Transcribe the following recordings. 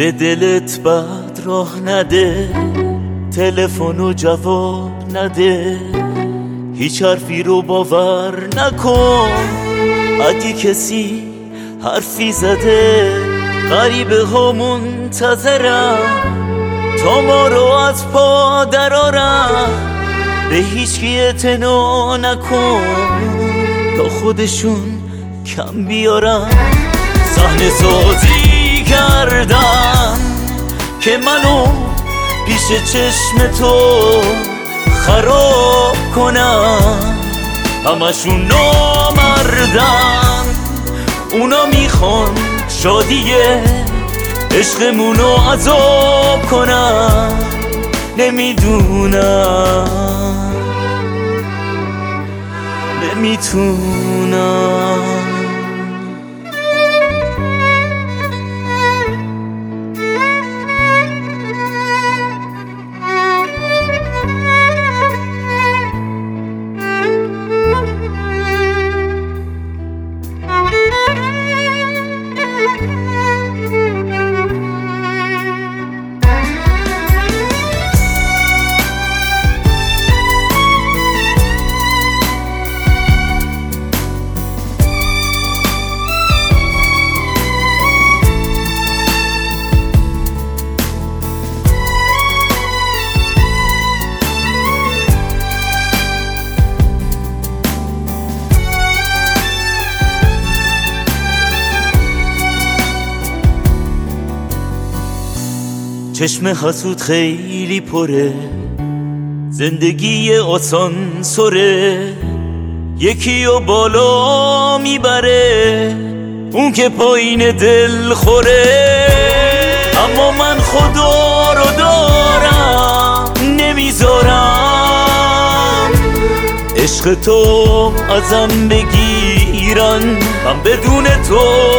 به دلت بد راه نده، تلفنو جواب نده، هیچ حرفی رو باور نکن. اگه کسی حرفی زده، غریبه ها منتظرم تا ما رو از پا درارم. به هیچکی اعتنا نکن تا خودشون کم بیارن. صحنه سازی کردن که منو پیش چشم تو خراب کنن. همشون نامردن، اونا میخوان شادی عشقمونو عذاب کنن. نمیتونم. چشم حسود خیلی پره، زندگی آسانسوره. یکی رو بالا میبره، اون که پایین دل خوره. اما من خدا رو دارم، نمیذارم عشق تو ازم بگیرن. من بدون تو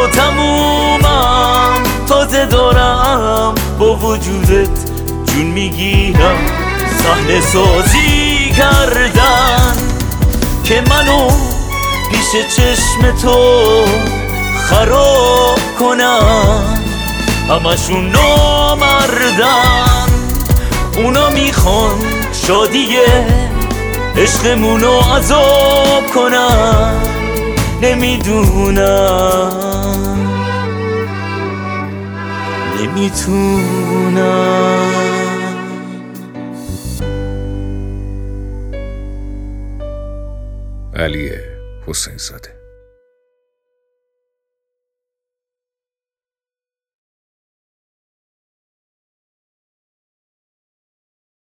تمومم، تازه دارم با وجودت جون میگیرم. صحنه سازی کردن که منو پیش چشم تو خراب کنن. همشون نامردن، اونا میخوان شادی عشقمونو عذاب کنن. نمیتونم. علی حسین زاده.